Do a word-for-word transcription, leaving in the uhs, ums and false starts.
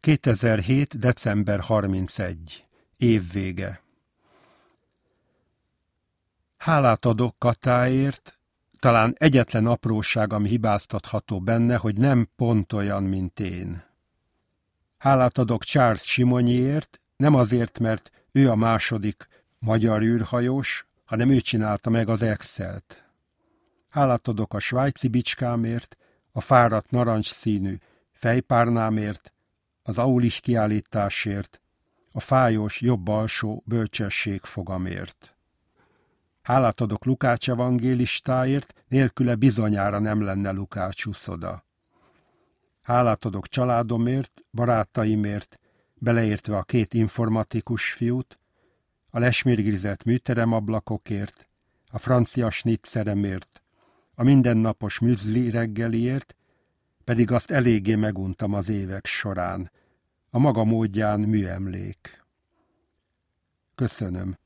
kétezer-hét. december harmincegy. Évvége. Hálát adok Katáért, talán egyetlen apróság, ami hibáztatható benne, hogy nem pont olyan, mint én. Hálát adok Charles Simonyiért, nem azért, mert ő a második magyar űrhajós, hanem ő csinálta meg az Excelt. Hálát adok a svájci bicskámért, a fáradt narancsszínű fejpárnámért, az Aulich kiállításért, a fájós jobb alsó bölcsességfogamért. Hálát adok Lukács evangélistáért, nélküle bizonyára nem lenne Lukács oda. Hálát adok családomért, barátaimért, beleértve a két informatikus fiút, a lesmérgizett műteremablakokért, a francia snitzeremért, a mindennapos műzli reggeliért, pedig azt eléggé meguntam az évek során, a maga módján műemlék. Köszönöm.